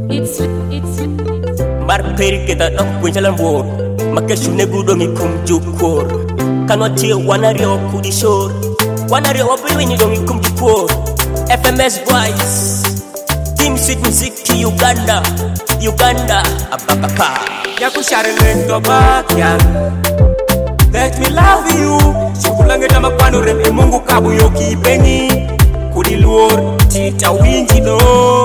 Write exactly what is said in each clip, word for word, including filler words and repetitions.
It's it's Mar peri kita dok punjalan wor Make shune gudo mi kum jukor Kano tie wanari o kudi shor Wanari o biri wenyi do mi kum jukor F M S Voice Team Sweet Music ki Uganda Uganda Abakapa Yaku share lento bakyan Let me love you Shukulange tama kwanu reme mungu kabu yoki bengi Kudi luor tita winji do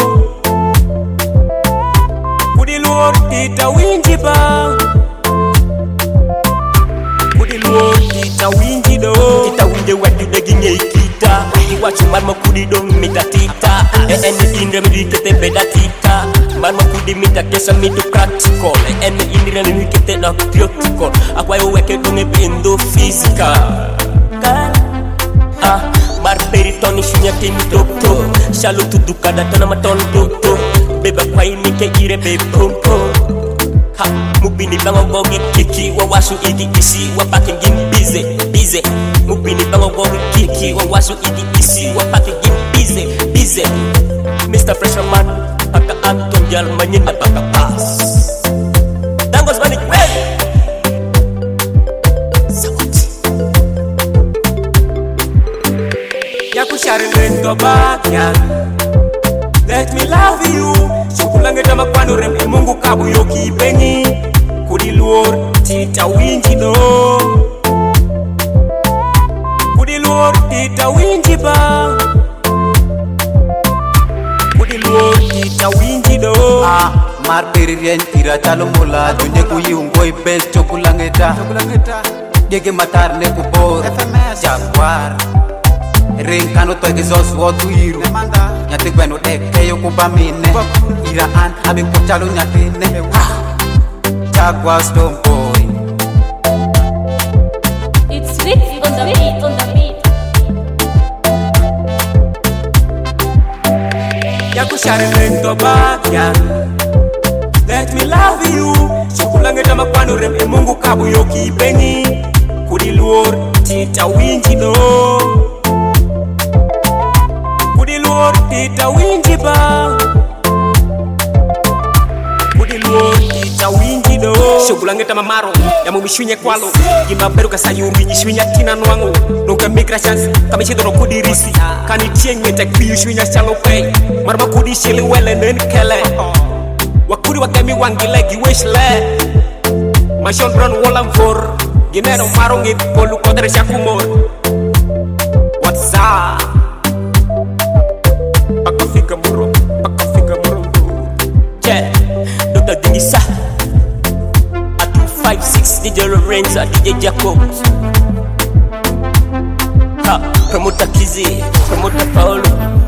Kudi luor tita winji ba Kudi luor tita winji do Tita winji wadu degi nye kita Iwachu marma kudi do mita tita Eni indre mi kete beda tita Marma kudi mita kesa mitu practical Eni indre mi kete na theoretical Akwa yo weke donge bendo physical Ah, mar peritoni shunya temi dokto Shalu tudu kada tana maton dokto Beba kwa ini ke ire be pompo Ha, mubini bango gogi kiki Wawasu igi isi wapake gim bize, bize Mubini bango gogi kiki Wawasu igi isi wapake gim bize, bize Mister Freshman, haka Anton jal manyina baka pass Dangos manik wey Sawati Yaku share lento bakyan Let me love you Shukulange tama kwanu reme mungu kabu yoki bengi Kudi luor tita winji do Kudi luor tita winji ba Kudi luor tita winji do Ah, mar peri rien ira talo mula Dunye kuyi ungoi bel chokulange ta Gege matar ne kubor Jaguar Ring kano to exhaust watu iru Nyate gweno deke yo kubamine Ira an abe kuchalo nyatine Jaguar Stone Boy it's sweet on the beat, on the beat. Yaku share lento bakyan Let me love you Shukulange tama kwanu reme mungu kabu yoki bengi Kudi luor tita winji do Kudi luor tita winji ba Kudi luor tita winji do Shukulange tama maro Yamu mishwinye kwalo Gimba beru kasayuri Ishwinya tina nwango Nunga migra chance Kami chidoro kudi risi Kani tieng metek piyu shwinya chalo pay Marma kudi shili wele nen kele Wakudi wakemi wangile giwesh le Mashon bron wolam for Ginero marongi Polu kodre shakumor What's up? Paka fika muro Paka fika muro Yeah, Doctor Dingisa A two five six D J Lorenza D J Jacob Ha, Promoter Kizzy Promoter Paulo